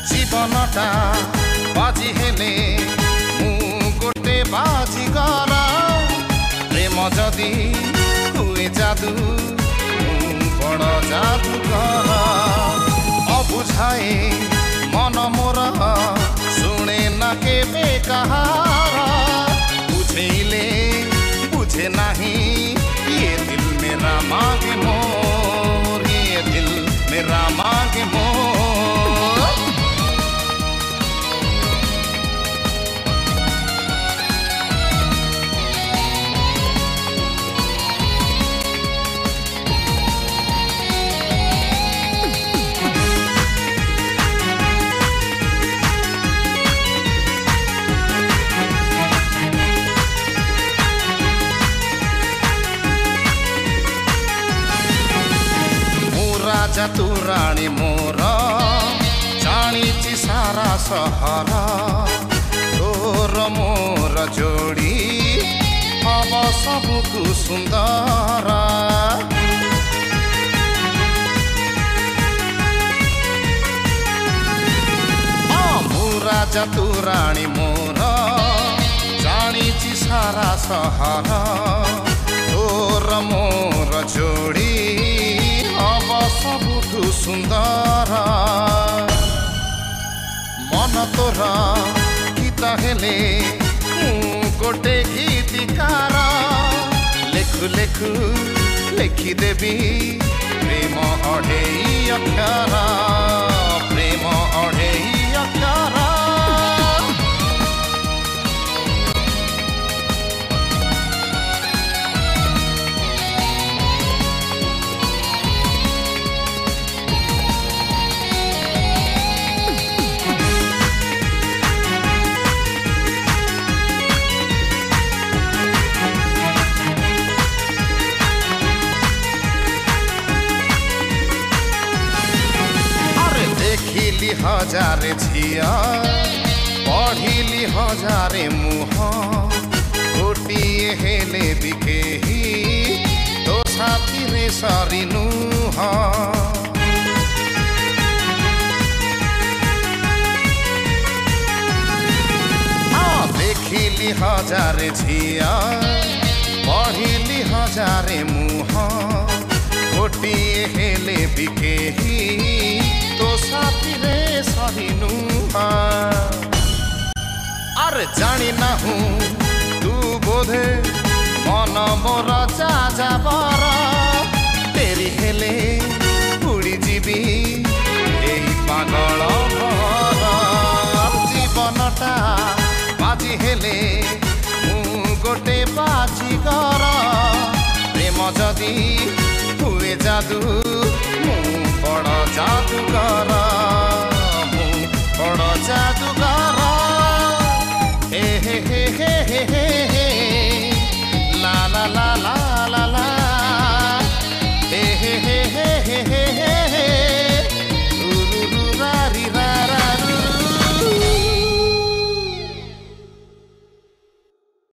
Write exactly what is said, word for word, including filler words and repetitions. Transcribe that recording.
जीवनटा बाजी हेले मु गोटे बाजी कर प्रेम जदि हुए जादू बड़ जादू कर अबुझाए मन मोर शुणे न केबे कहार बुझेले बुझे नहीं ये दिल मेरा मांगे मोर ये दिल मेरा मांगे मोर राजा तू राणी मोर जानी सारा सहर तोर मोर जोड़ी हम सबकु सुंदर मु राजा तू राणी मोर जानी सारा सहर तोर मोर जोड़ी सबुठु सुंदर मन तोर गीता हेले गोटे गीतिकार लेखु लेखु लेखिदेवी प्रेम अढ़ेई अक्षर प्रेम अढ़ेई अक्षर देखिली हजारे झिया पढ़िली हजारे मुह गोटिए हेले बिकेही तो साथी रे सारी नुह देखिली हजारे झिया पढ़िली हजारे मुह गोटिए हेले बिकेही तो साथी रे सारी नुहा अरे जानी ना हूँ तू बोधे मन मोर जा जाबर तेरी हेले उड़ी जीवी एही पागल भर जीवनटा बाजी हेले मु गोटे बाजी कर प्रेम जदि हुए जादू बड़ जादूगर।